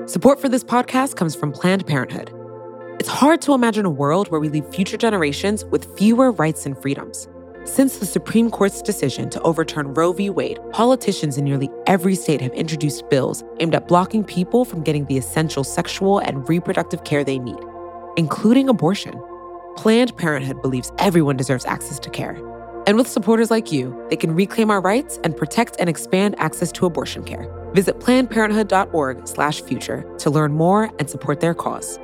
Support for this podcast comes from Planned Parenthood. It's hard to imagine a world where we leave future generations with fewer rights and freedoms. Since the Supreme Court's decision to overturn Roe v. Wade, politicians in nearly every state have introduced bills aimed at blocking people from getting the essential sexual and reproductive care they need, including abortion. Planned Parenthood believes everyone deserves access to care. And with supporters like you, they can reclaim our rights and protect and expand access to abortion care. Visit PlannedParenthood.org/future to learn more and support their cause.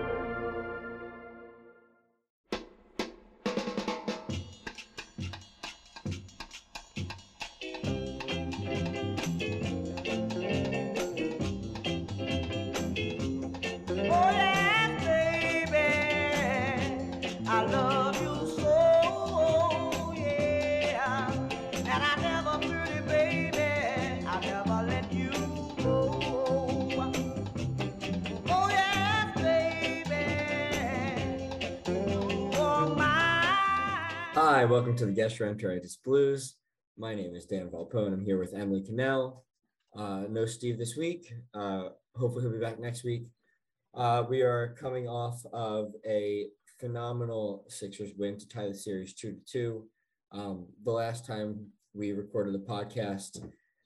Hi, welcome to the Guest Rheumatoritis Blues. My name is Dan Valpone. I'm here with Emily Cannell. No Steve this week. Hopefully he'll be back next week. We are coming off of a phenomenal Sixers win to tie the series 2-2. The last time we recorded the podcast,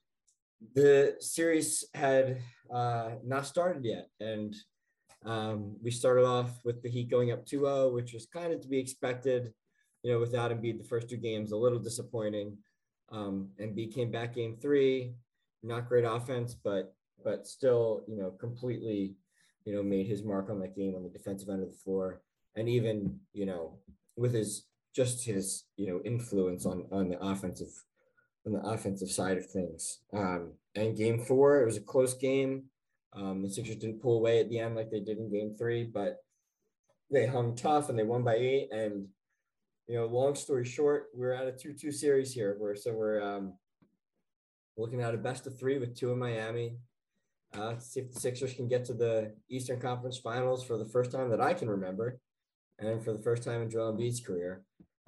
the series had not started yet. And we started off with the Heat going up 2-0, which was kind of to be expected. Without Embiid the first two games, a little disappointing. Embiid came back game 3, not great offense, but still, completely, made his mark on that game on the defensive end of the floor. And even, with his influence on the offensive side of things. And game 4, it was a close game. The Sixers didn't pull away at the end like they did in game 3, but they hung tough and they won by 8. And long story short, we're at a 2-2 series here. We're looking at a best of 3 with 2 in Miami. To see if the Sixers can get to the Eastern Conference Finals for the first time that I can remember, and for the first time in Joel Embiid's career.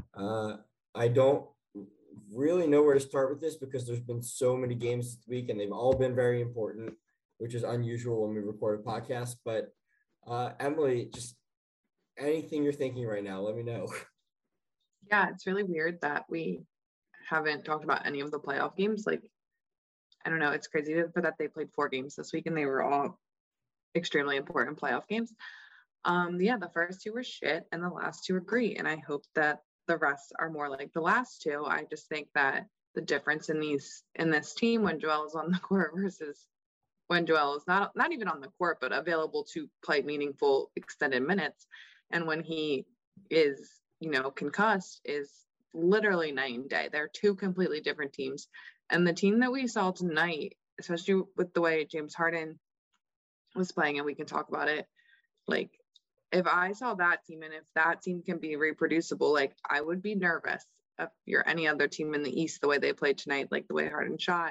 I don't really know where to start with this because there's been so many games this week, and they've all been very important, which is unusual when we record a podcast. But Emily, just anything you're thinking right now, let me know. Yeah, it's really weird that we haven't talked about any of the playoff games. Like, I don't know, it's crazy that they played 4 games this week and they were all extremely important playoff games. The first 2 were shit and the last 2 were great. And I hope that the rest are more like the last 2. I just think that the difference in this team when Joel is on the court versus when Joel is not even on the court, but available to play meaningful extended minutes. And when he is concussed is literally night and day. They're 2 completely different teams. And the team that we saw tonight, especially with the way James Harden was playing, and we can talk about it, like, if I saw that team and if that team can be reproducible, like, I would be nervous if you're any other team in the East, the way they played tonight, like the way Harden shot.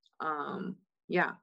Yeah,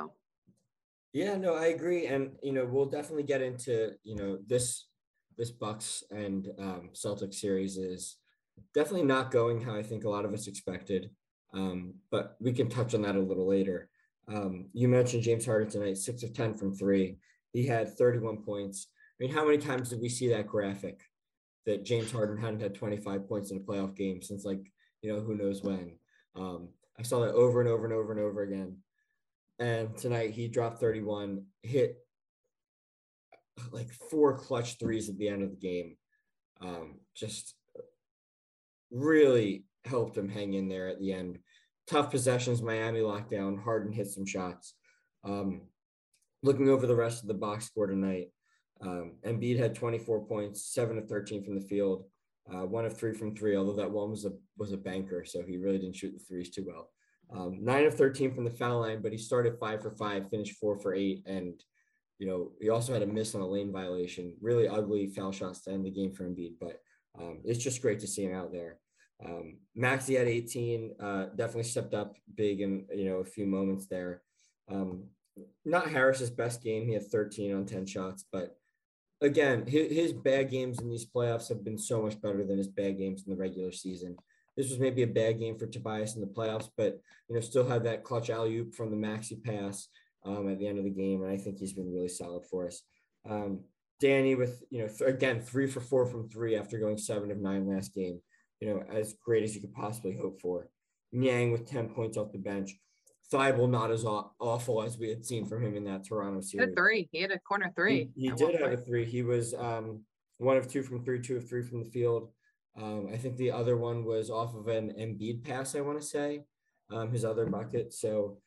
I agree. And, we'll definitely get into, this Bucks and Celtics series is definitely not going how I think a lot of us expected, but we can touch on that a little later. You mentioned James Harden tonight, 6 of 10 from 3. He had 31 points. I mean, how many times did we see that graphic that James Harden hadn't had 25 points in a playoff game since, who knows when? I saw that over and over and over and over again. And tonight he dropped 31, hit like 4 clutch threes at the end of the game. Just really helped him hang in there at the end. Tough possessions, Miami locked down, Harden hit some shots. Looking over the rest of the box score tonight, Embiid had 24 points, 7 of 13 from the field, 1 of 3 from 3, although that one was a banker, so he really didn't shoot the threes too well. 9 of 13 from the foul line, but he started 5 for 5, finished 4 for 8, and he also had a miss on a lane violation. Really ugly foul shots to end the game for Embiid, but it's just great to see him out there. Maxey had 18, definitely stepped up big in a few moments there. Not Harris's best game. He had 13 on 10 shots, but again, his bad games in these playoffs have been so much better than his bad games in the regular season. This was maybe a bad game for Tobias in the playoffs, but still had that clutch alley-oop from the Maxey pass. at the end of the game, and I think he's been really solid for us. Danny with, again, 3 for 4 from 3 after going 7 of 9 last game, as great as you could possibly hope for. Niang with 10 points off the bench. Thybulle not as awful as we had seen from him in that Toronto series. He had a 3. He had a corner 3. He did have a 3. He was 1 of 2 from 3, 2 of 3 from the field. I think the other one was off of an Embiid pass, I want to say, his other bucket. So,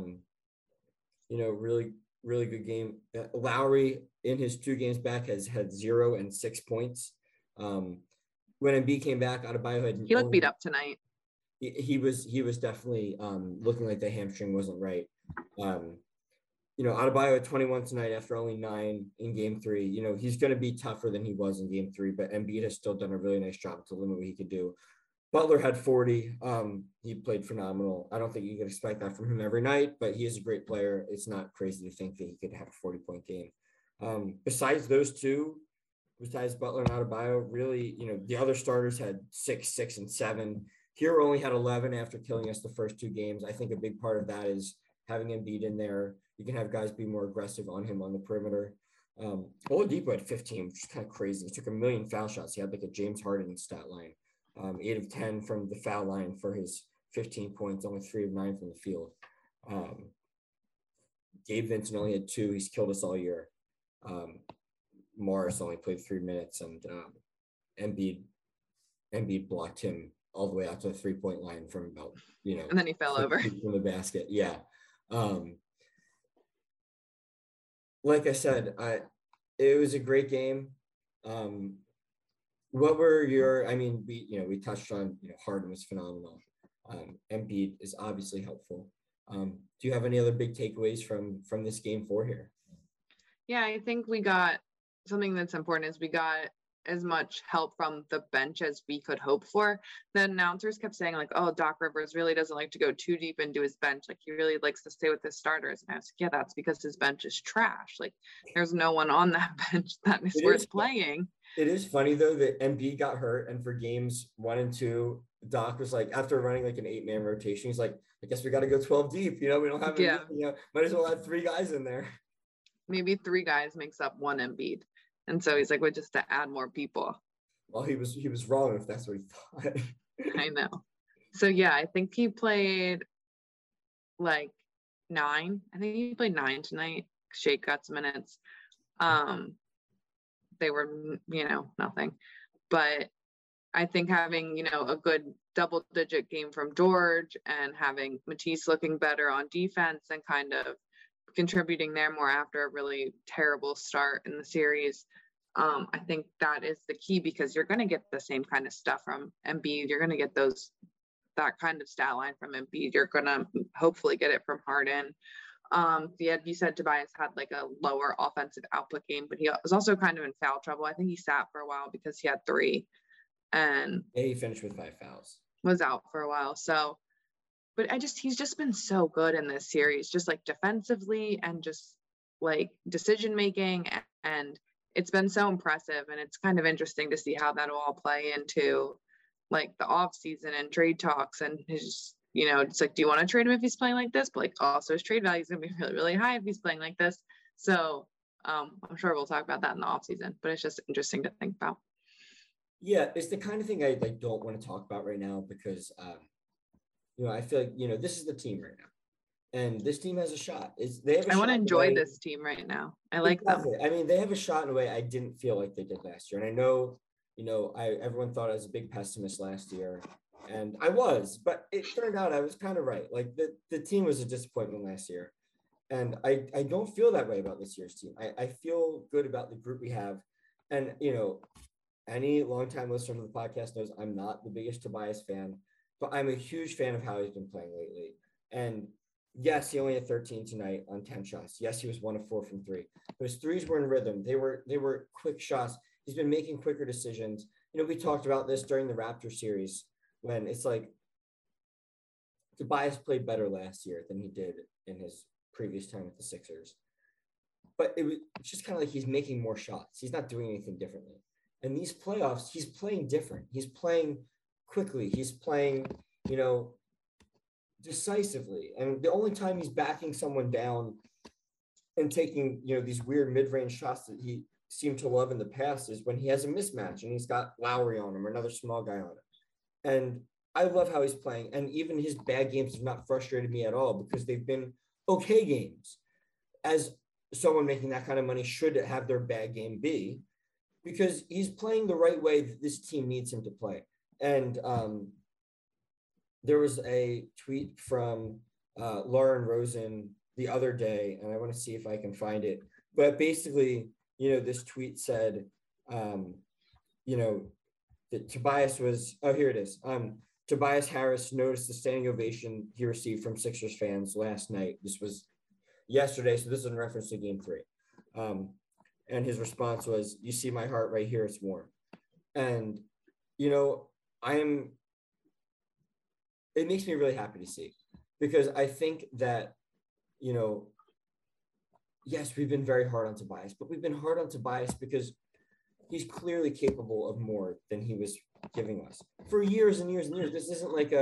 really, really good game. Lowry in his 2 games back has had 0 and 6 points. When Embiid came back, Adebayo he looked beat up tonight. He was definitely looking like the hamstring wasn't right. Adebayo at 21 tonight after only 9 in game 3. He's going to be tougher than he was in game 3, but Embiid has still done a really nice job to limit what he could do. Butler had 40. He played phenomenal. I don't think you could expect that from him every night, but he is a great player. It's not crazy to think that he could have a 40-point game. Besides those two, besides Butler and Adebayo, really, the other starters had 6, 6, and 7. Hero only had 11 after killing us the first 2 games. I think a big part of that is having Embiid in there. You can have guys be more aggressive on him on the perimeter. Oladipo had 15, which is kind of crazy. He took a million foul shots. He had like a James Harden stat line. 8 of 10 from the foul line for his 15 points, only 3 of 9 from the field. Gabe Vincent only had 2. He's killed us all year. Morris only played 3 minutes, and Embiid blocked him all the way out to the 3-point line from about, and then he fell over from the basket. Yeah. Like I said, it was a great game. What were your, we touched on, Harden was phenomenal. Embiid is obviously helpful. Do you have any other big takeaways from this game 4 here? Yeah, I think we got something that's important is we got as much help from the bench as we could hope for. The announcers kept saying like, oh, Doc Rivers really doesn't like to go too deep into his bench. Like he really likes to stay with his starters. And I was like, yeah, that's because his bench is trash. Like there's no one on that bench that is worth playing. It is funny though that Embiid got hurt, and for games 1 and 2, Doc was like, after running like an 8-man rotation, he's like, I guess we got to go 12 deep. We don't have might as well have 3 guys in there. Maybe 3 guys makes up 1 Embiid. And so he's like, well, just to add more people. Well, he was wrong if that's what he thought. I know. So yeah, I think he played like 9. I think he played 9 tonight. Shake got some minutes. They were, nothing. But I think having, a good double-digit game from George and having Matisse looking better on defense and kind of contributing there more after a really terrible start in the series. I think that is the key because you're going to get the same kind of stuff from Embiid. You're going to get that kind of stat line from Embiid. You're going to hopefully get it from Harden. You said Tobias had like a lower offensive output game, but he was also kind of in foul trouble. I think he sat for a while because he had 3 and he finished with 5 fouls. Was out for a while. So, but he's just been so good in this series, just like defensively and just like decision making, and it's been so impressive. And it's kind of interesting to see how that will all play into like the off season and trade talks. And his, it's like, do you want to trade him if he's playing like this? But like also his trade value is going to be really, really high if he's playing like this. So I'm sure we'll talk about that in the off season, but it's just interesting to think about. Yeah, it's the kind of thing I don't want to talk about right now because I feel like this is the team right now, and this team has a shot. I want to enjoy this team right now. I like them. They have a shot in a way I didn't feel like they did last year, and I know everyone thought I was a big pessimist last year, and I was, but it turned out I was kind of right. Like the team was a disappointment last year, and I don't feel that way about this year's team. I feel good about the group we have, and any longtime listener to the podcast knows I'm not the biggest Tobias fan, but I'm a huge fan of how he's been playing lately. And yes, he only had 13 tonight on 10 shots. Yes, he was 1 of 4 from 3. But his threes were in rhythm. They were quick shots. He's been making quicker decisions. We talked about this during the Raptor series when it's like Tobias played better last year than he did in his previous time with the Sixers. But it's just kind of like he's making more shots. He's not doing anything differently. And these playoffs, he's playing different. He's playing quickly. He's playing, decisively. And the only time he's backing someone down and taking, these weird mid-range shots that he seemed to love in the past is when he has a mismatch and he's got Lowry on him or another small guy on him. And I love how he's playing. And even his bad games have not frustrated me at all because they've been okay games. As someone making that kind of money should have their bad game be, because he's playing the right way that this team needs him to play. And there was a tweet from Lauren Rosen the other day, and I want to see if I can find it. But basically, this tweet said, that Tobias was, here it is. Tobias Harris noticed the standing ovation he received from Sixers fans last night. This was yesterday, so this is in reference to game 3. And his response was, "You see my heart right here, it's warm." And, it makes me really happy to see, because I think that, yes, we've been very hard on Tobias, but we've been hard on Tobias because he's clearly capable of more than he was giving us for years and years and years. This isn't like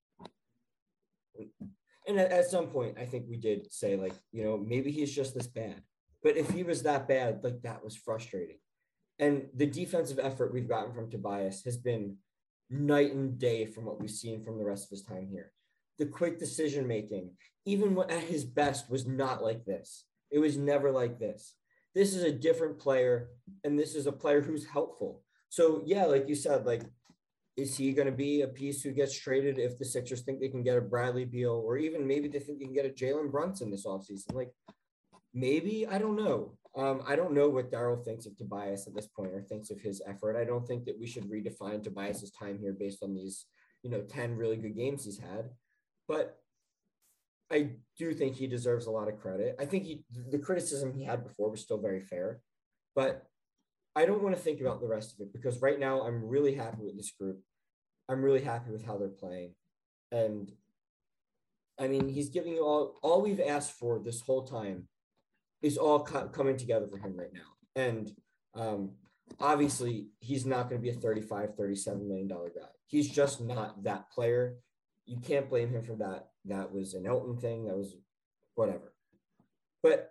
and at some point, I think we did say, like, maybe he's just this bad. But if he was that bad, like, that was frustrating. And the defensive effort we've gotten from Tobias has been night and day from what we've seen from the rest of his time here. The quick decision-making, even at his best, was not like this. It was never like this. This is a different player, and this is a player who's helpful. So, yeah, like you said, like, is he going to be a piece who gets traded if the Sixers think they can get a Bradley Beal, or even maybe they think they can get a Jalen Brunson this offseason? Like, maybe, I don't know. I don't know what Daryl thinks of Tobias at this point, or thinks of his effort. I don't think that we should redefine Tobias's time here based on these, 10 really good games he's had. But I do think he deserves a lot of credit. I think the criticism he had before was still very fair, but I don't want to think about the rest of it, because right now I'm really happy with this group. I'm really happy with how they're playing. And I mean, he's giving you all we've asked for this whole time is all coming together for him right now. And obviously he's not going to be a $35-37 million guy. He's just not that player. You can't blame him for that. That was an Elton thing. That was whatever. But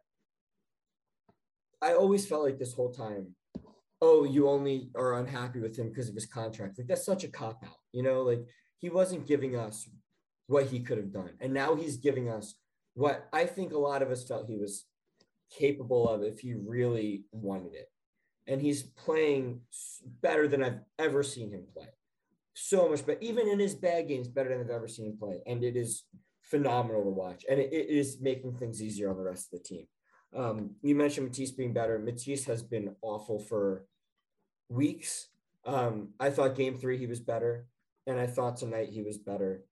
I always felt like this whole time, oh, you only are unhappy with him because of his contract. Like, that's such a cop-out, like, he wasn't giving us what he could have done. And now he's giving us what I think a lot of us felt he was capable of if he really wanted it. And he's playing better than I've ever seen him play. So much better, even in his bad games, better than I've ever seen him play. And it is phenomenal to watch. And it is making things easier on the rest of the team. You mentioned Matisse being better. Matisse has been awful for weeks. I thought game 3 he was better, and I thought tonight he was better.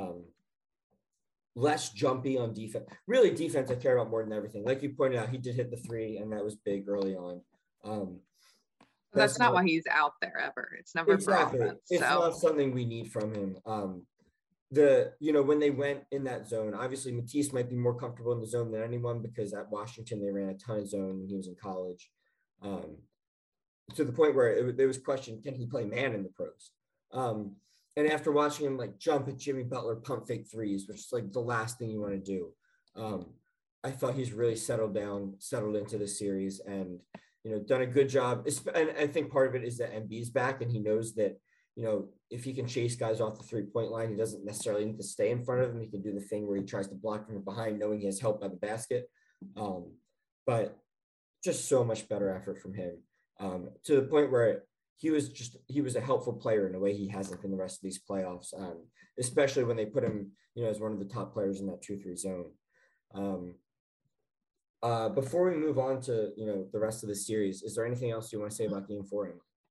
Less jumpy on defense. Really, defense I care about more than everything. Like you pointed out, he did hit the 3, and that was big early on. That's not why he's out there ever. It's never exactly. for offense. It's not something we need from him. When they went in that zone, obviously Matisse might be more comfortable in the zone than anyone, because at Washington they ran a ton of zone when he was in college, to the point where there was question, can he play man in the pros? And after watching him like jump at Jimmy Butler, pump fake threes, which is like the last thing you want to do, I thought he's really settled into the series, and done a good job. And I think part of it is that Embiid's back, and he knows that, if he can chase guys off the 3-point line, he doesn't necessarily need to stay in front of them. He can do the thing where he tries to block from behind, knowing he has help by the basket. But just so much better effort from him, to the point where he was a helpful player in a way he hasn't been the rest of these playoffs, especially when they put him, as one of the top players in that 2-3 zone. Before we move on to, the rest of the series, is there anything else you want to say about game 4?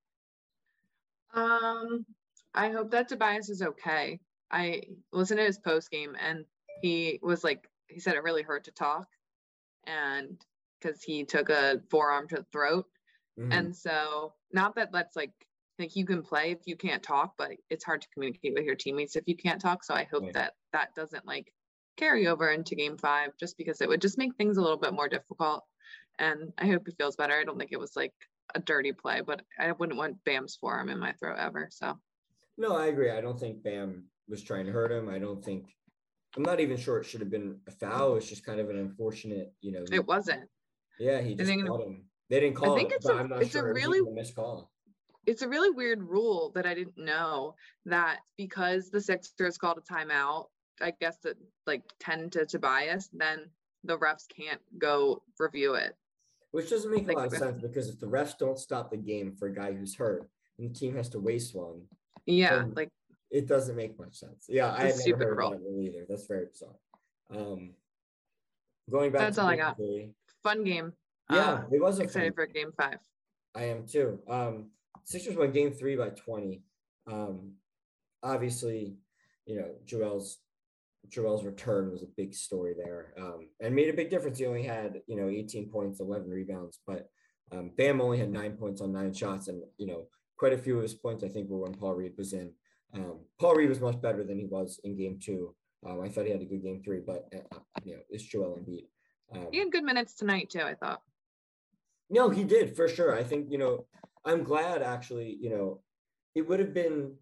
I hope that Tobias is okay. I listened to his post game, and he was like, he said it really hurt to talk, and because he took a forearm to the throat. Mm-hmm. And so, not that that's like you can play if you can't talk, but it's hard to communicate with your teammates if you can't talk. So I hope that doesn't carry over into game 5, just because it would just make things a little bit more difficult. And I hope he feels better. I don't think it was a dirty play, but I wouldn't want Bam's forearm in my throat ever. So no, I agree. I don't think Bam was trying to hurt him. I don't think I'm not even sure it should have been a foul. It's just kind of an unfortunate, It wasn't. Yeah, he just think, caught him. They didn't I call think it, but I'm not sure it was even a missed call. It's a really weird rule that I didn't know, that because the Sixers called a timeout, I guess that like 10 to Tobias, then the refs can't go review it. Which doesn't make a lot of sense, because if the refs don't stop the game for a guy who's hurt and the team has to waste one, yeah, like it doesn't make much sense. Yeah, I had never heard of that rule either. That's very bizarre. Going back, that's all I got. Fun game. Yeah, it was excited for game 5. I am too. Sixers won game 3 by 20. Obviously, Joel's return was a big story there, and made a big difference. He only had 18 points, 11 rebounds, but Bam only had 9 points on 9 shots, and quite a few of his points I think were when Paul Reed was in. Paul Reed was much better than he was in game 2. I thought he had a good game 3, but it's Joel Embiid. He had good minutes tonight too, I thought. No, he did, for sure. I think I'm glad, actually. It would have been.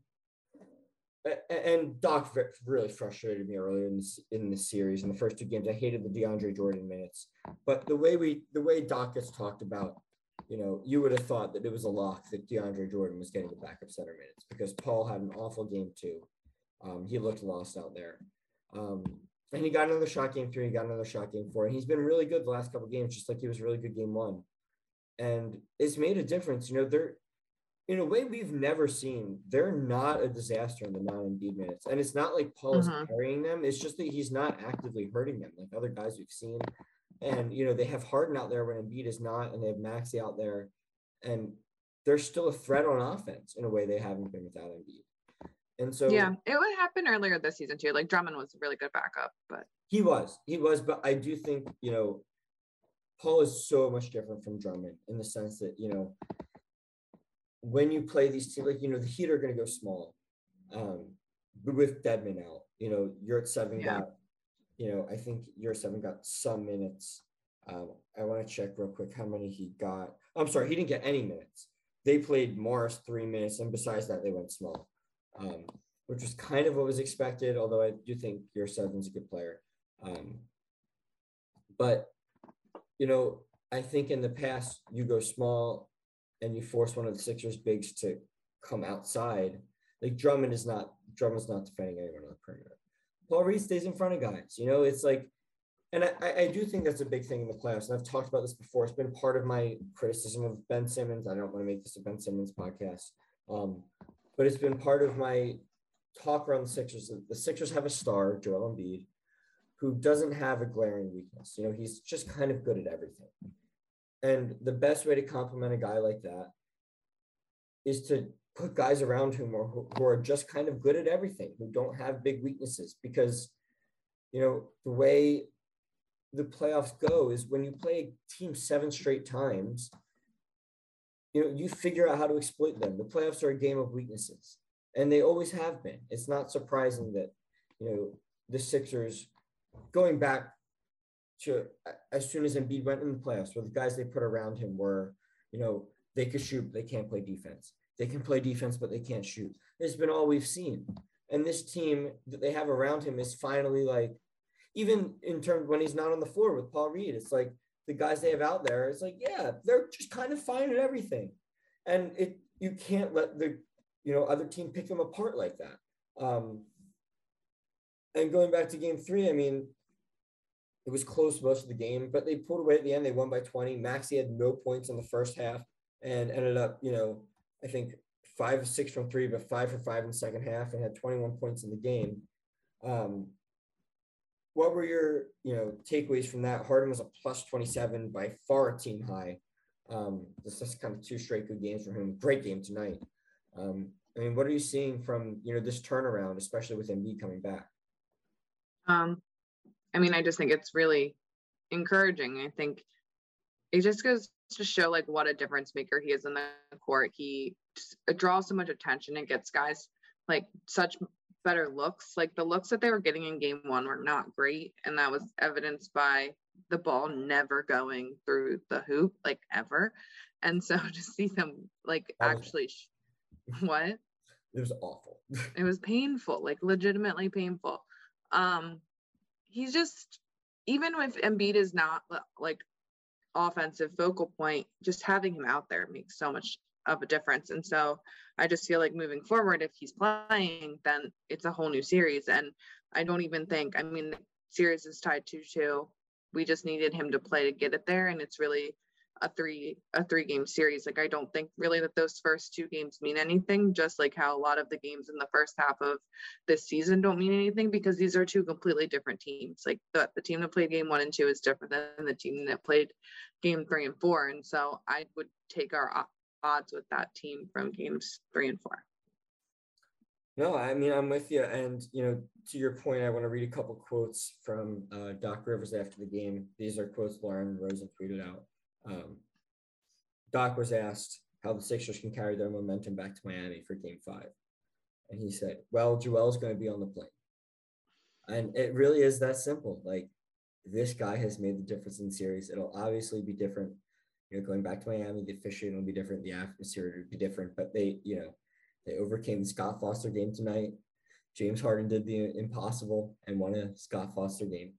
And Doc really frustrated me earlier in this series. In the first 2 games, I hated the DeAndre Jordan minutes. But the way Doc gets talked about, you would have thought that it was a lock that DeAndre Jordan was getting the backup center minutes, because Paul had an awful game 2. He looked lost out there. And he got another shot game 3. He got another shot game 4. And he's been really good the last couple of games, just like he was really good game 1. And it's made a difference. They're, in a way we've never seen, they're not a disaster in the non-Embiid minutes. And it's not like Paul is carrying them. It's just that he's not actively hurting them like other guys we've seen. And, they have Harden out there when Embiid is not, and they have Maxey out there. And they're still a threat on offense in a way they haven't been without Embiid. And so, yeah, it would happen earlier this season too. Like Drummond was a really good backup, but he was, but I do think, Paul is so much different from Drummond in the sense that, when you play these teams, like, the Heat are going to go small, with Dedmon out, you're at 7 got, I think you're at 7 got some minutes. I want to check real quick how many he got. I'm sorry, he didn't get any minutes. They played Morris 3 minutes, and besides that, they went small, which was kind of what was expected, although I do think your 7's a good player. But, I think in the past, you go small and you force one of the Sixers bigs to come outside. Like Drummond's not defending anyone on the perimeter. Paul Reed stays in front of guys. It's like, and I do think that's a big thing in the playoffs. And I've talked about this before. It's been part of my criticism of Ben Simmons. I don't want to make this a Ben Simmons podcast. But it's been part of my talk around the Sixers. The Sixers have a star, Joel Embiid, who doesn't have a glaring weakness. He's just kind of good at everything. And the best way to compliment a guy like that is to put guys around him who are just kind of good at everything, who don't have big weaknesses. Because, the way the playoffs go is when you play a team 7 straight times, you figure out how to exploit them. The playoffs are a game of weaknesses, and they always have been. It's not surprising that, the Sixers, going back to as soon as Embiid went in the playoffs, where the guys they put around him were, they could shoot, but they can't play defense. They can play defense, but they can't shoot. It's been all we've seen. And this team that they have around him is finally, like, even in terms when he's not on the floor with Paul Reed, it's like the guys they have out there, it's like, yeah, they're just kind of fine at everything. And you can't let the, other team pick them apart like that. And going back to game 3, I mean, it was close most of the game, but they pulled away at the end. They won by 20. Maxey had no points in the first half and ended up, I think 5 of 6 from 3, but 5 for 5 in the second half, and had 21 points in the game. What were your, takeaways from that? Harden was a plus 27, by far a team high. This is kind of 2 straight good games for him. Great game tonight. I mean, what are you seeing from, this turnaround, especially with Embiid coming back? I mean, I just think it's really encouraging. I think it just goes to show like what a difference maker he is in the court. He draws so much attention and gets guys like such better looks. Like the looks that they were getting in game 1 were not great. And that was evidenced by the ball never going through the hoop, like ever. And so to see them like actually, what? It was awful. It was painful, like legitimately painful. he's just, even if Embiid is not like offensive focal point, just having him out there makes so much of a difference. And so I just feel like moving forward, if he's playing, then it's a whole new series. And I don't even think, I mean, the series is tied 2-2. We just needed him to play to get it there. And it's really a three game series. Like, I don't think really that those first 2 games mean anything, just like how a lot of the games in the first half of this season don't mean anything, because these are 2 completely different teams. Like the team that played game 1 and 2 is different than the team that played game 3 and 4. And so I would take our odds with that team from games 3 and 4. No, I mean, I'm with you. And, to your point, I want to read a couple quotes from Doc Rivers after the game. These are quotes Lauren Rosen tweeted out. Doc was asked how the Sixers can carry their momentum back to Miami for game 5. And he said, well, Joel's going to be on the plane. And it really is that simple. Like, this guy has made the difference in the series. It'll obviously be different, going back to Miami, the officiating will be different, the atmosphere will be different, but they overcame the Scott Foster game tonight. James Harden did the impossible and won a Scott Foster game.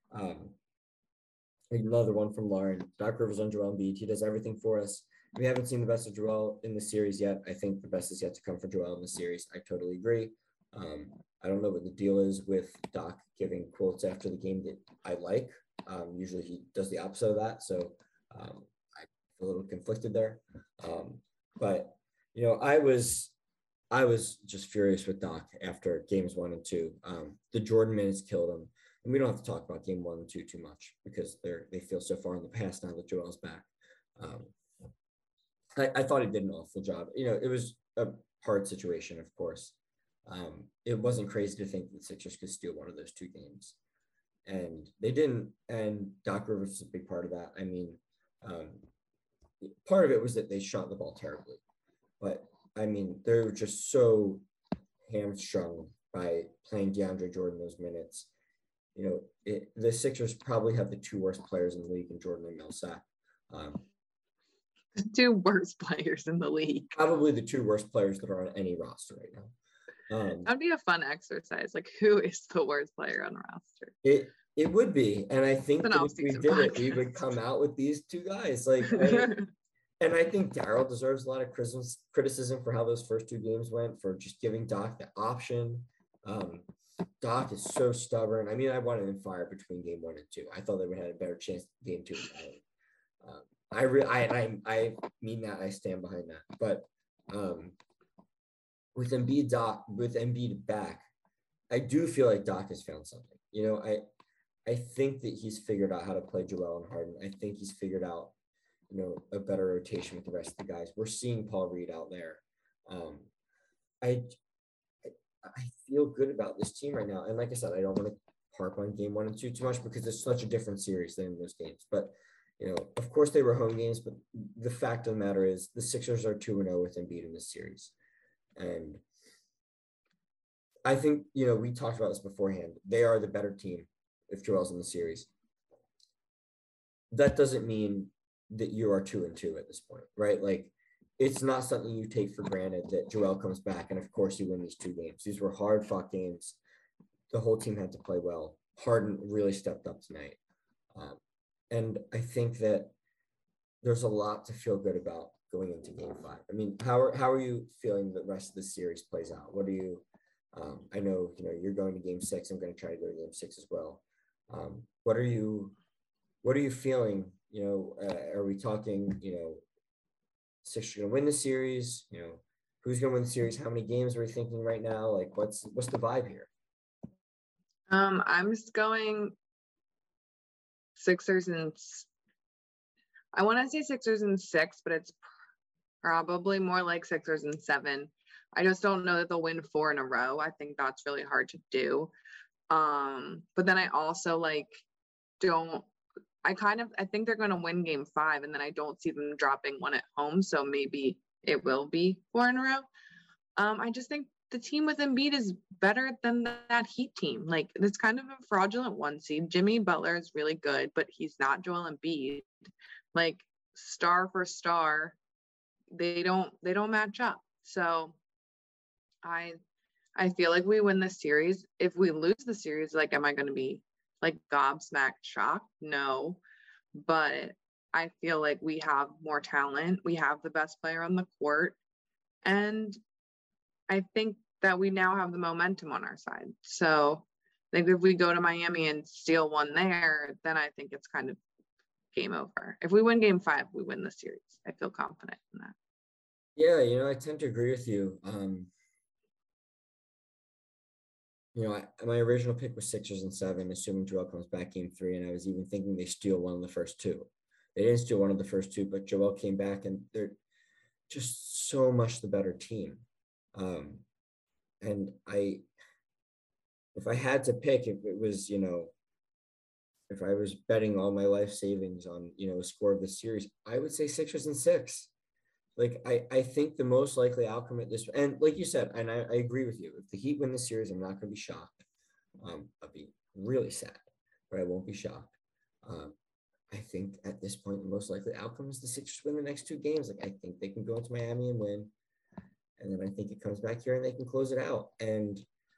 Another one from Lauren. Doc Rivers on Joel Embiid. He does everything for us. We haven't seen the best of Joel in the series yet. I think the best is yet to come for Joel in the series. I totally agree. I don't know what the deal is with Doc giving quotes after the game that I like. Usually he does the opposite of that. So I feel a little conflicted there. But, I was just furious with Doc after games 1 and 2. The Jordan minutes killed him. And we don't have to talk about game 1 and 2 too much because they feel so far in the past now that Joel's back. I thought he did an awful job. It was a hard situation, of course. It wasn't crazy to think that the Sixers could steal one of those 2 games. And they didn't. And Doc Rivers is a big part of that. I mean, part of it was that they shot the ball terribly. But, I mean, they were just so hamstrung by playing DeAndre Jordan those minutes. The Sixers probably have the 2 worst players in the league in Jordan and Millsap. The 2 worst players in the league. Probably the 2 worst players that are on any roster right now. That'd be a fun exercise. Like, who is the worst player on the roster? It would be. And I think that if we did it, we would come out with these 2 guys. And I think Daryl deserves a lot of criticism for how those first 2 games went, for just giving Doc the option. Doc is so stubborn. I mean, I wanted him fired between game 1 and 2. I thought they would have had a better chance game 2. I mean that. I stand behind that. But with Embiid back, I do feel like Doc has found something. I think that he's figured out how to play Joel and Harden. I think he's figured out, a better rotation with the rest of the guys. We're seeing Paul Reed out there. I feel good about this team right now. And like I said, I don't want to harp on game 1 and 2 too much because it's such a different series than those games. But, of course they were home games, but the fact of the matter is the Sixers are 2-0 with Embiid in this series. And I think, we talked about this beforehand. They are the better team if Joel's in the series. That doesn't mean that you are 2-2 at this point, right? Like, it's not something you take for granted that Joel comes back and of course you win these 2 games. These were hard fought games. The whole team had to play well. Harden really stepped up tonight. And I think that there's a lot to feel good about going into game 5. I mean, how are you feeling the rest of the series plays out? What are you, I know, you're going to game 6. I'm going to try to go to game 6 as well. What are you feeling? Are we talking, Sixers going to win the series? Who's going to win the series? How many games are we thinking right now? Like, what's the vibe here? I'm just going Sixers and I want to say Sixers and 6, but it's probably more like Sixers and 7. I just don't know that they'll win 4 in a row. I think that's really hard to do. But then I also I think they're going to win game 5, and then I don't see them dropping 1 at home. So maybe it will be 4 in a row. I just think the team with Embiid is better than that Heat team. Like, it's kind of a fraudulent 1 seed. Jimmy Butler is really good, but he's not Joel Embiid. Like, star for star, they don't match up. So I feel like we win the series. If we lose the series, am I going to be like gobsmacked shocked. No, but I feel like we have more talent. We have the best player on the court. And I think that we now have the momentum on our side. So I think if we go to Miami and steal one there, then I think it's kind of game over. If we win game 5, we win the series. I feel confident in that. Yeah, I tend to agree with you. My original pick was Sixers and 7, assuming Joel comes back game 3, and I was even thinking they steal one of the first 2. They didn't steal one of the first 2, but Joel came back, and they're just so much the better team. And if I had to pick, if it was, if I was betting all my life savings on, a score of the series, I would say Sixers and 6. Like, I think the most likely outcome at this, and like you said, and I agree with you, if the Heat win the series, I'm not going to be shocked. I'll be really sad, but I won't be shocked. I think at this point, the most likely outcome is the Sixers win the next 2 games. Like, I think they can go into Miami and win. And then I think it comes back here and they can close it out. And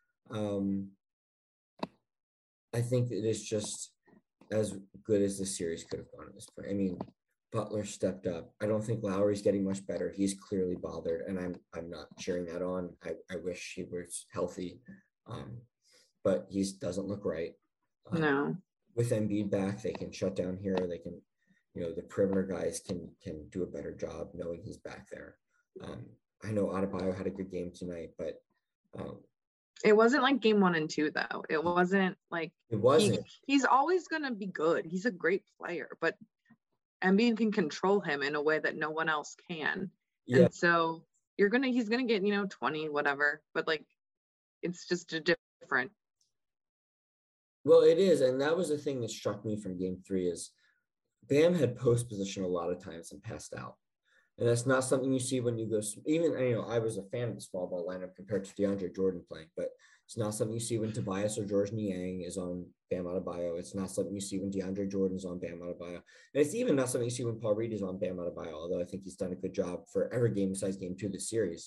I think it is just as good as the series could have gone at this point. I mean, Butler stepped up. I don't think Lowry's getting much better. He's clearly bothered, and I'm not cheering that on. I wish he was healthy, but he doesn't look right. No. With Embiid back, they can shut down here. They can, the perimeter guys can do a better job knowing he's back there. I know Adebayo had a good game tonight, but it wasn't like game 1 and 2 though. It wasn't like it wasn't. He's always gonna be good. He's a great player, but Embiid can control him in a way that no one else can. Yeah. And so he's gonna get 20 whatever, but like it's just a different. Well, it is, and that was the thing that struck me from game 3 is Bam had post position a lot of times and passed out. And that's not something you see when you go, even, I was a fan of the small ball lineup compared to DeAndre Jordan playing, but it's not something you see when Tobias or George Niang is on Bam Adebayo. It's not something you see when DeAndre Jordan is on Bam Adebayo. And it's even not something you see when Paul Reed is on Bam Adebayo, although I think he's done a good job for every game besides game 2 of the series,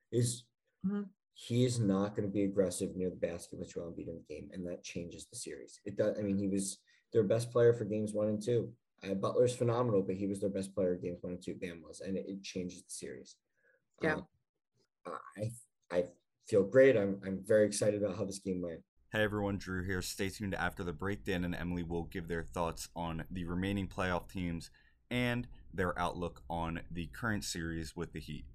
he is not going to be aggressive near the basket with Joel Embiid in the game, and that changes the series. It does. I mean, he was their best player for games 1 and 2. Butler's phenomenal, but he was their best player games 1 and 2. Bam was, and it changes the series. Yeah, I feel great. I'm very excited about how this game went. Hey everyone, Drew here. Stay tuned after the break. Dan and Emily will give their thoughts on the remaining playoff teams and their outlook on the current series with the Heat.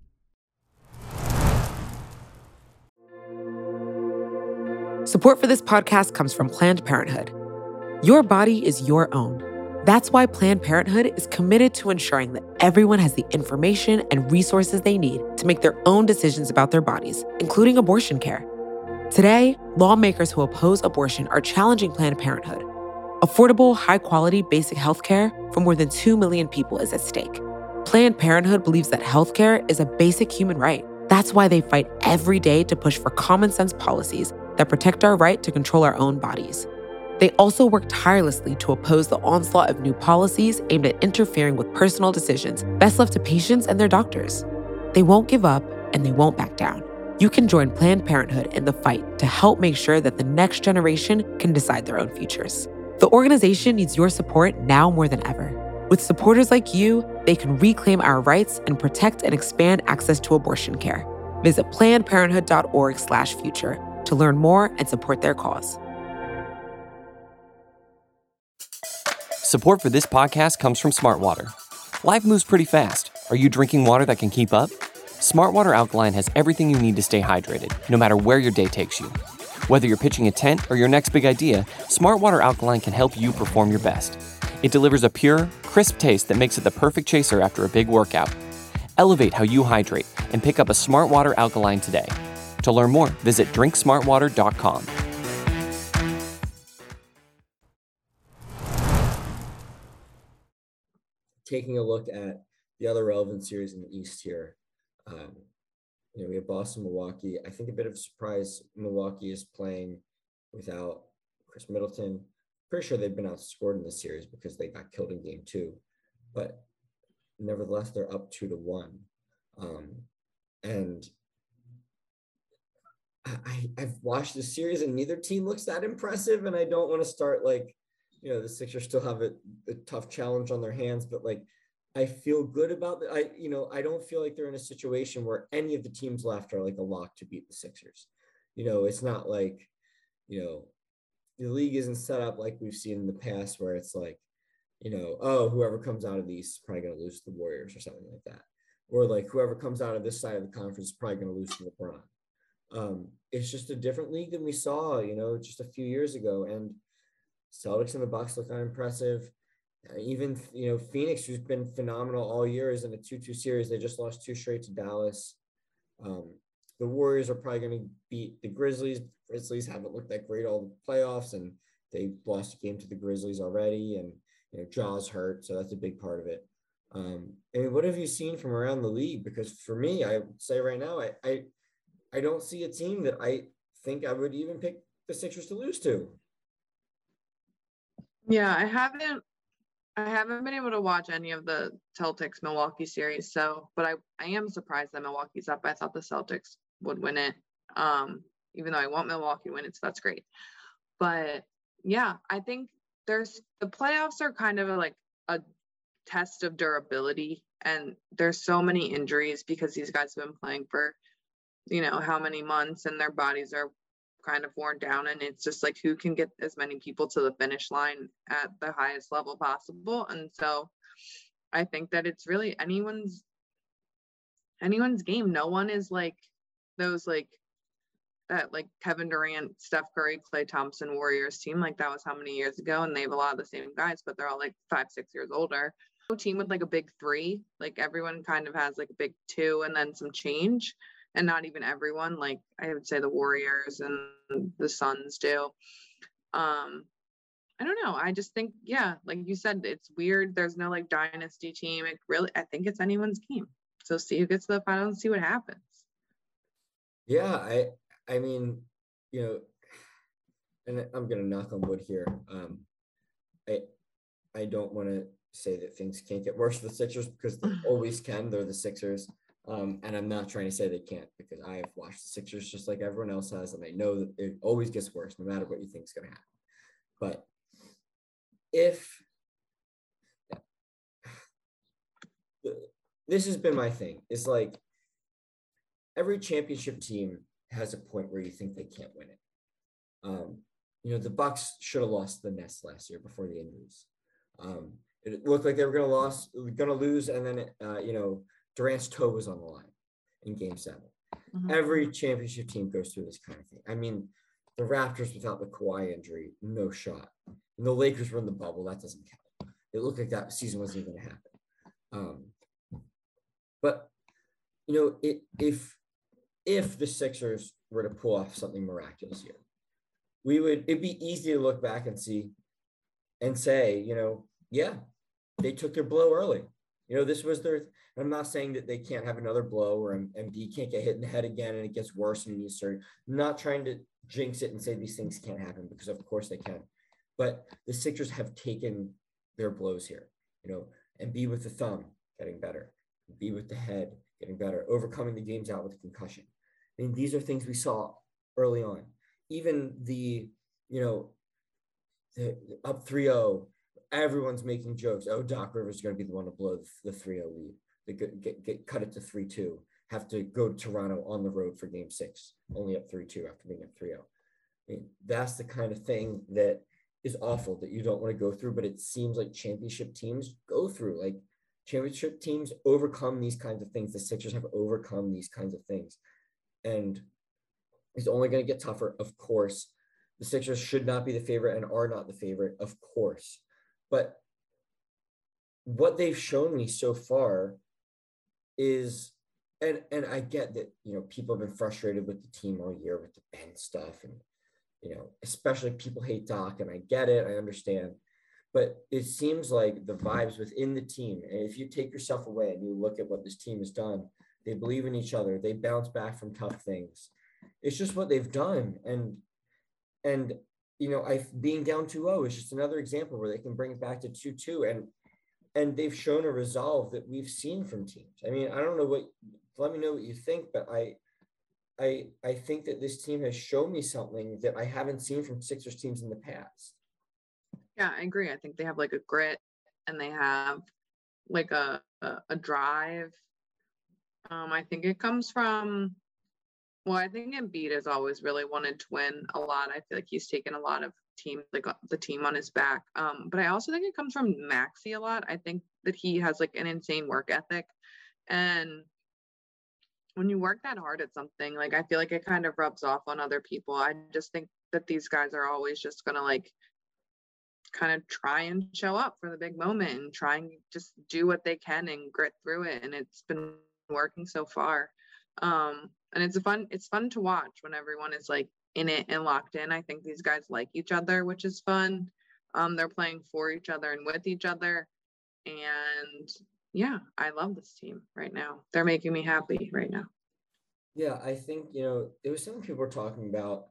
Support for this podcast comes from Planned Parenthood. Your body is your own. That's why Planned Parenthood is committed to ensuring that everyone has the information and resources they need to make their own decisions about their bodies, including abortion care. Today, lawmakers who oppose abortion are challenging Planned Parenthood. Affordable, high-quality basic health care for more than 2 million people is at stake. Planned Parenthood believes that health care is a basic human right. That's why they fight every day to push for common-sense policies that protect our right to control our own bodies. They also work tirelessly to oppose the onslaught of new policies aimed at interfering with personal decisions best left to patients and their doctors. They won't give up, and they won't back down. You can join Planned Parenthood in the fight to help make sure that the next generation can decide their own futures. The organization needs your support now more than ever. With supporters like you, they can reclaim our rights and protect and expand access to abortion care. Visit PlannedParenthood.org/future to learn more and support their cause. Support for this podcast comes from Smartwater. Life moves pretty fast. Are you drinking water that can keep up? Smartwater Alkaline has everything you need to stay hydrated, no matter where your day takes you. Whether you're pitching a tent or your next big idea, Smartwater Alkaline can help you perform your best. It delivers a pure, crisp taste that makes it the perfect chaser after a big workout. Elevate how you hydrate and pick up a Smartwater Alkaline today. To learn more, visit drinksmartwater.com. Taking a look at the other relevant series in the East here, we have Boston, Milwaukee. I think a bit of a surprise. Milwaukee is playing without Chris Middleton. Pretty sure they've been outscored in this series because they got killed in game 2, but nevertheless, they're up 2-1. And I've watched the series and neither team looks that impressive. And I don't want to start like, the Sixers still have a tough challenge on their hands, but like, I feel good about that. I don't feel like they're in a situation where any of the teams left are like a lock to beat the Sixers. It's not like, the league isn't set up like we've seen in the past where it's like, oh, whoever comes out of these is probably going to lose to the Warriors or something like that. Or like whoever comes out of this side of the conference is probably going to lose to LeBron. It's just a different league than we saw, just a few years ago. And Celtics and the Bucks look unimpressive. Even, Phoenix, who's been phenomenal all year, is in a 2-2 series. They just lost 2 straight to Dallas. The Warriors are probably going to beat the Grizzlies. Grizzlies haven't looked that great all the playoffs, and they lost a game to the Grizzlies already. And, Jaws hurt, so that's a big part of it. What have you seen from around the league? Because for me, I would say right now, I don't see a team that I think I would even pick the Sixers to lose to. Yeah, I haven't been able to watch any of the Celtics Milwaukee series. But I am surprised that Milwaukee's up. I thought the Celtics would win it. Even though I want Milwaukee to win it, so that's great. But yeah, I think the playoffs are kind of like a test of durability, and there's so many injuries because these guys have been playing for how many months, and their bodies are kind of worn down, and it's just like who can get as many people to the finish line at the highest level possible. And so I think that it's really anyone's game. No one is like those like that like Kevin Durant, Steph Curry, Klay Thompson Warriors team. Like that was how many years ago, and they have a lot of the same guys, but they're all like 5-6 years older. No team with like a big 3. Like everyone kind of has like a big 2 and then some change. And not even everyone, like I would say the Warriors and the Suns do. I don't know. I just think, yeah, like you said, it's weird. There's no like dynasty team. I think it's anyone's game. So see who gets to the final and see what happens. Yeah, I mean, and I'm gonna knock on wood here. I don't want to say that things can't get worse for the Sixers because they always can. They're the Sixers. And I'm not trying to say they can't, because I have watched the Sixers just like everyone else has, and I know that it always gets worse no matter what you think is going to happen. But this has been my thing, it's like every championship team has a point where you think they can't win it. The Bucks should have lost the Nets last year before the injuries. It looked like they were going to lose, and then Durant's toe was on the line in Game 7. Mm-hmm. Every championship team goes through this kind of thing. I mean, the Raptors without the Kawhi injury, no shot. And the Lakers were in the bubble. That doesn't count. It looked like that season wasn't even going to happen. But if the Sixers were to pull off something miraculous here, it'd be easy to look back and say, yeah, they took their blow early. This was I'm not saying that they can't have another blow or Embiid can't get hit in the head again and it gets worse and he needs surgery. I'm not trying to jinx it and say these things can't happen, because of course they can. But the Sixers have taken their blows here. Embiid with the thumb, getting better. Embiid with the head, getting better. Overcoming the games out with concussion. I mean, these are things we saw early on. Even the up 3-0, everyone's making jokes. Oh, Doc Rivers is going to be the one to blow the 3-0 lead. They get cut it to 3-2. Have to go to Toronto on the road for Game 6, only up 3-2 after being up 3-0. I mean, that's the kind of thing that is awful that you don't want to go through, but it seems like championship teams go through. Like championship teams overcome these kinds of things. The Sixers have overcome these kinds of things. And it's only going to get tougher, of course. The Sixers should not be the favorite and are not the favorite, of course. But what they've shown me so far is, and I get that, people have been frustrated with the team all year with the Ben stuff. And, especially people hate Doc, and I get it, I understand. But it seems like the vibes within the team, and if you take yourself away and you look at what this team has done, they believe in each other. They bounce back from tough things. It's just what they've done. And being down 2-0 is just another example where they can bring it back to 2-2. And they've shown a resolve that we've seen from teams. I mean, I don't know let me know what you think, but I I think that this team has shown me something that I haven't seen from Sixers teams in the past. Yeah, I agree. I think they have like a grit and they have like a drive. I think it comes from, well, I think Embiid has always really wanted to win a lot. I feel like he's taken a lot of the team on his back. But I also think it comes from Maxey a lot. I think that he has like an insane work ethic. And when you work that hard at something, like I feel like it kind of rubs off on other people. I just think that these guys are always just gonna like kind of try and show up for the big moment and try and just do what they can and grit through it. And it's been working so far. And it's fun to watch when everyone is like in it and locked in. I think these guys like each other, which is fun. They're playing for each other and with each other. And yeah, I love this team right now. They're making me happy right now. Yeah, I think, there was something people were talking about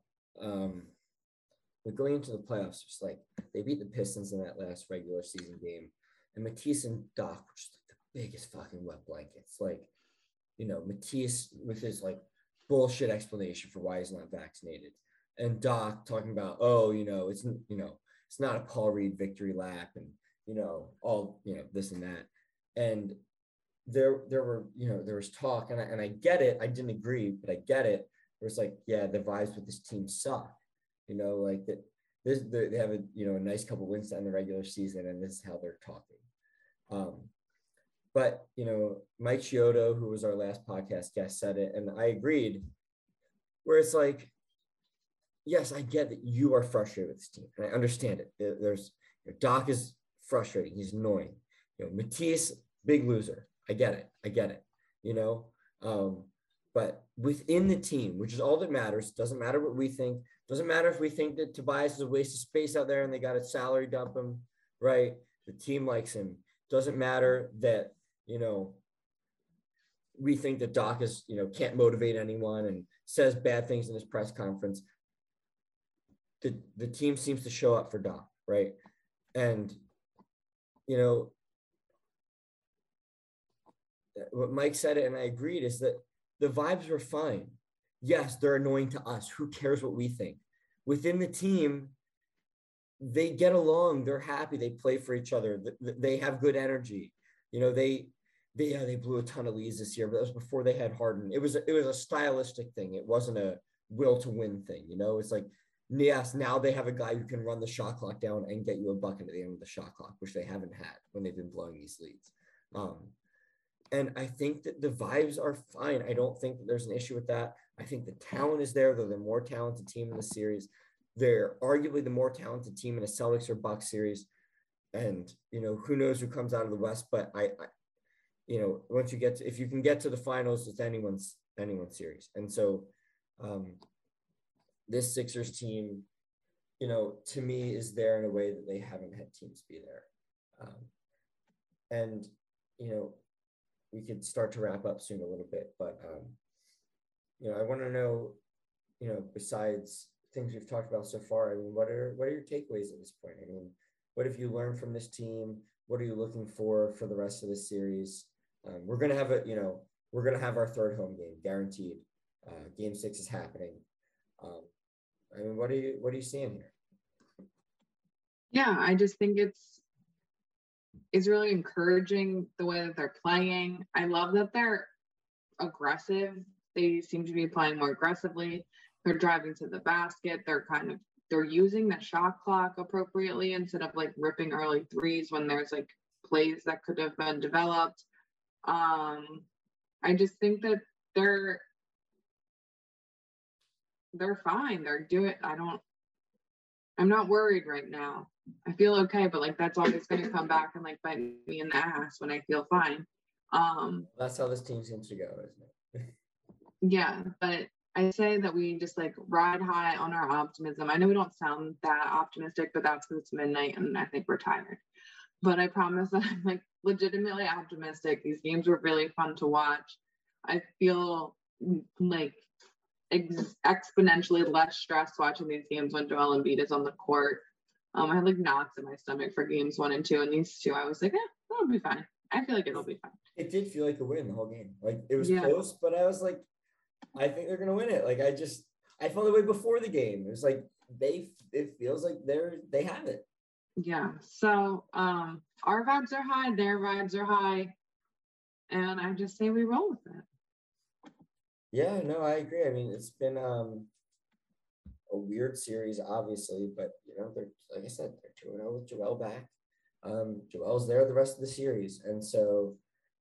going into the playoffs. Just like they beat the Pistons in that last regular season game, and Matisse and Doc were just like the biggest fucking wet blankets. Like, Matisse with his like bullshit explanation for why he's not vaccinated, and Doc talking about, it's not a Paul Reed victory lap, and all this and that. And there was talk, and I get it. I didn't agree, but I get it. It was like, yeah, the vibes with this team suck. Like that. They have a nice couple wins to end the regular season, and this is how they're talking. But Mike Chiodo, who was our last podcast guest, said it, and I agreed. Where it's like, yes, I get that you are frustrated with this team, and I understand it. There's Doc is frustrating. He's annoying. Matisse, big loser. I get it. But within the team, which is all that matters, doesn't matter what we think. Doesn't matter if we think that Tobias is a waste of space out there and they got to salary dump him, right? The team likes him. Doesn't matter that, we think that Doc is, can't motivate anyone and says bad things in his press conference. The team seems to show up for Doc, right? And, what Mike said, and I agreed, is that the vibes were fine. Yes, they're annoying to us. Who cares what we think? Within the team, they get along. They're happy. They play for each other. They have good energy. They blew a ton of leads this year, but that was before they had Harden. It was a stylistic thing. It wasn't a will to win thing. It's like, yes, now they have a guy who can run the shot clock down and get you a bucket at the end of the shot clock, which they haven't had when they've been blowing these leads. And I think that the vibes are fine. I don't think that there's an issue with that. I think the talent is there. They're the more talented team in the series. They're arguably the more talented team in a Celtics or Bucks series. And, who knows who comes out of the West, but I once if you can get to the finals, it's anyone's series. And so this Sixers team, to me is there in a way that they haven't had teams be there. And, we could start to wrap up soon a little bit, but, I want to know, besides things we've talked about so far, I mean, what are your takeaways at this point? I mean, what have you learned from this team? What are you looking for the rest of the series? We're going to have our third home game guaranteed. Game 6 is happening. I mean, what are you seeing here? Yeah, I just think it's really encouraging the way that they're playing. I love that they're aggressive. They seem to be playing more aggressively. They're driving to the basket. They're using the shot clock appropriately instead of like ripping early threes when there's like plays that could have been developed. I just think that they're fine. They're doing. I'm not worried right now. I feel okay, but like that's always going to come back and like bite me in the ass when I feel fine. That's how this team seems to go, isn't it? Yeah, but I say that we just like ride high on our optimism. I know we don't sound that optimistic, but that's because it's midnight and I think we're tired. But I promise that I'm like legitimately optimistic. These games were really fun to watch. I feel like exponentially less stress watching these games when Joel Embiid is on the court. I had like knots in my stomach for games 1 and 2, and these 2, I was like, that'll be fine. I feel like it'll be fine. It did feel like a win the whole game. Like it was close, but I was like, I think they're gonna win it. Like I felt the way before the game. It was like it feels like they have it. Yeah. So our vibes are high, their vibes are high. And I just say we roll with it. Yeah, no, I agree. I mean, it's been a weird series, obviously, but they're like I said, they're 2-0 with Joel back. Joel's there the rest of the series, and so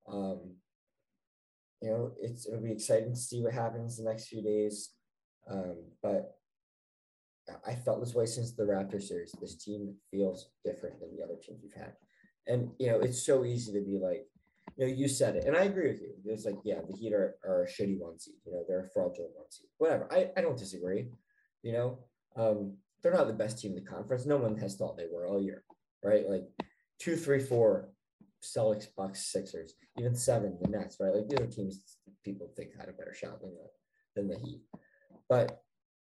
it'll be exciting to see what happens the next few days. But I felt this way since the Raptor series. This team feels different than the other teams we've had, and it's so easy to be like, you said it, and I agree with you. It's like, yeah, the Heat are a shitty 1 seed. They're a fraudulent 1 seed. Whatever. I don't disagree. They're not the best team in the conference. No one has thought they were all year, right? Like 2, 3, 4, Celtics, Bucks, Sixers, even 7, the Nets, right? Like these are teams people think had a better shot than the Heat. But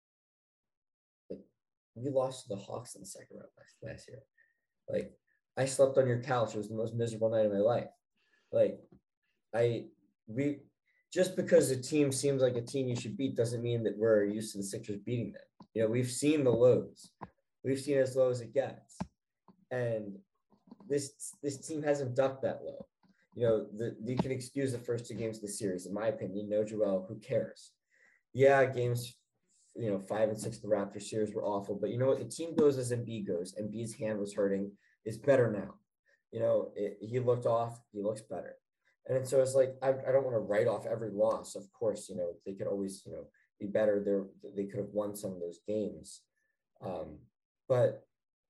we lost to the Hawks in the second round last year. Like I slept on your couch. It was the most miserable night of my life. Like we just because a team seems like a team you should beat doesn't mean that we're used to the Sixers beating them. We've seen the lows. We've seen as low as it gets. And this team hasn't ducked that low. You can excuse the first 2 games of the series. In my opinion, no Joel, who cares? Yeah, games 5 and 6 of the Raptors series were awful, but you know what? The team goes as Embiid goes. Embiid's hand was hurting. It's better now. He looked off. He looks better. And so it's like, I don't want to write off every loss. Of course, they could always, be better. They could have won some of those games. But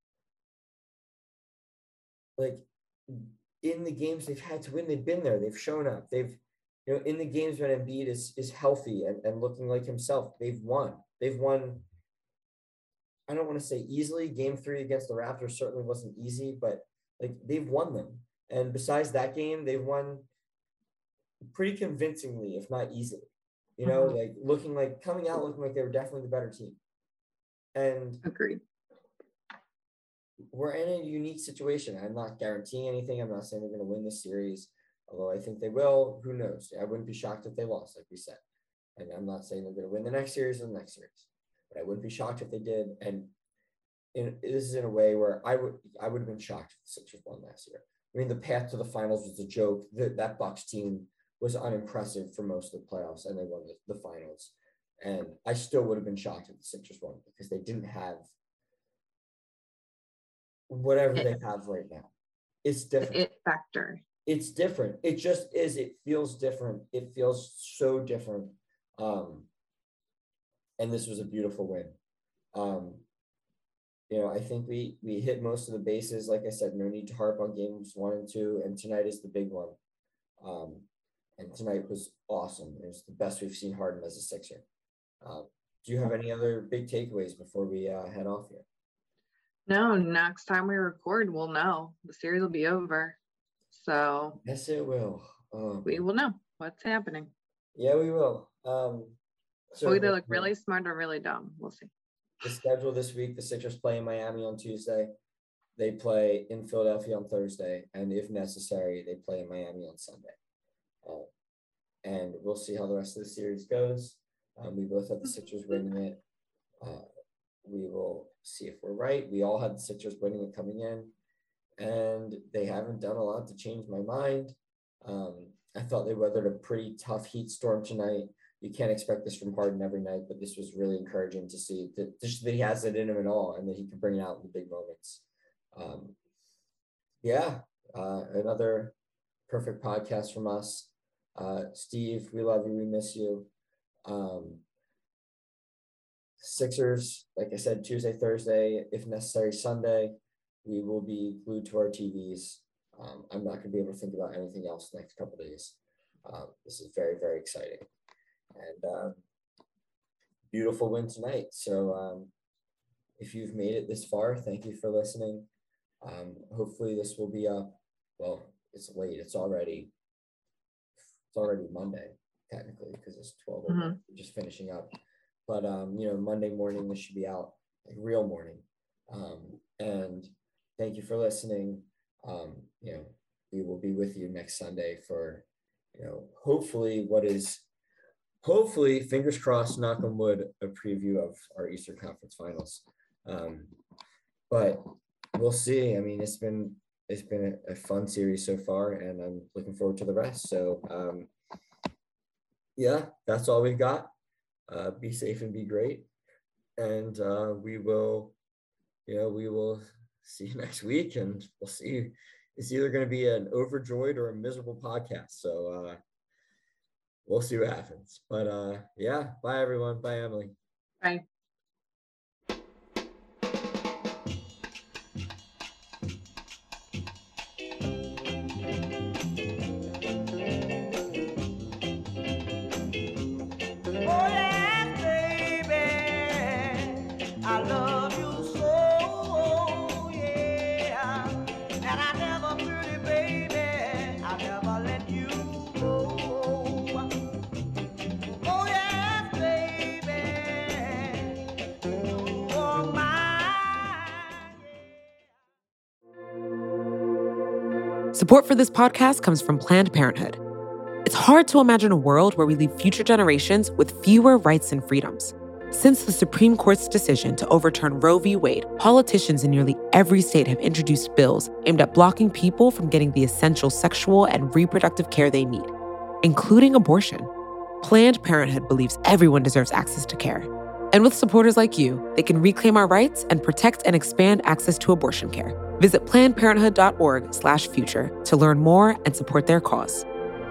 like in the games they've had to win, they've been there. They've shown up. They've, in the games when Embiid is healthy and looking like himself, they've won. They've won. I don't want to say easily. Game 3 against the Raptors certainly wasn't easy, but like they've won them. And besides that game, they've won pretty convincingly, if not easily. Like coming out looking like they were definitely the better team. And agreed. We're in a unique situation. I'm not guaranteeing anything. I'm not saying they're going to win this series, although I think they will. Who knows? I wouldn't be shocked if they lost, like we said. And I'm not saying they're going to win the next series or the next series, but I wouldn't be shocked if they did. And this is in a way where I would have been shocked if the Sixers won last year. I mean, the path to the finals was a joke. That Bucks team was unimpressive for most of the playoffs, and they won the finals. And I still would have been shocked if the Sixers won because they didn't have whatever they have right now. It's different. The it factor. It's different. It just is. It feels different. It feels so different. And this was a beautiful win. I think we hit most of the bases. Like I said, no need to harp on games 1 and 2, and tonight is the big one. And tonight was awesome. It was the best we've seen Harden as a Sixer. Do you have any other big takeaways before we head off here? No, next time we record, we'll know. The series will be over. So yes, it will. We will know what's happening. Yeah, we will. So we'll either look really smart or really dumb. We'll see. The schedule this week, the Sixers play in Miami on Tuesday. They play in Philadelphia on Thursday. And if necessary, they play in Miami on Sunday. And we'll see how the rest of the series goes. We both have the Sixers winning it. We will see if we're right. We all had the Sixers winning it coming in. And they haven't done a lot to change my mind. I thought they weathered a pretty tough heat storm tonight. You can't expect this from Harden every night, but this was really encouraging to see that he has it in him at all and that he can bring it out in the big moments. Another perfect podcast from us. Steve, we love you. We miss you. Sixers, like I said, Tuesday, Thursday, if necessary, Sunday. We will be glued to our TVs. I'm not going to be able to think about anything else the next couple of days. This is very, very exciting. And beautiful win tonight. So if you've made it this far, thank you for listening. Hopefully this will be up. Well, it's late. It's already Monday, technically, because it's 12. We're just finishing up. But, Monday morning, this should be out, like real morning. And thank you for listening. We will be with you next Sunday for, hopefully what is hopefully, fingers crossed, knock on wood, a preview of our Eastern Conference Finals. But we'll see. I mean, it's been a fun series so far, and I'm looking forward to the rest. So, yeah, that's all we've got. Be safe and be great, and we will see you next week, and we'll see. It's either going to be an overjoyed or a miserable podcast. So we'll see what happens. But yeah, bye everyone. Bye, Emily. Bye. Support for this podcast comes from Planned Parenthood. It's hard to imagine a world where we leave future generations with fewer rights and freedoms. Since the Supreme Court's decision to overturn Roe v. Wade, politicians in nearly every state have introduced bills aimed at blocking people from getting the essential sexual and reproductive care they need, including abortion. Planned Parenthood believes everyone deserves access to care. And with supporters like you, they can reclaim our rights and protect and expand access to abortion care. Visit PlannedParenthood.org/future to learn more and support their cause.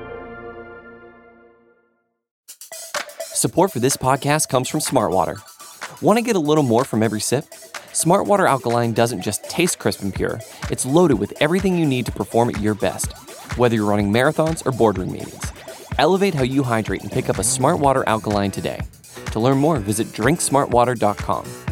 Support for this podcast comes from Smartwater. Want to get a little more from every sip? Smartwater Alkaline doesn't just taste crisp and pure, it's loaded with everything you need to perform at your best, whether you're running marathons or boardroom meetings. Elevate how you hydrate and pick up a Smartwater Alkaline today. To learn more, visit drinksmartwater.com.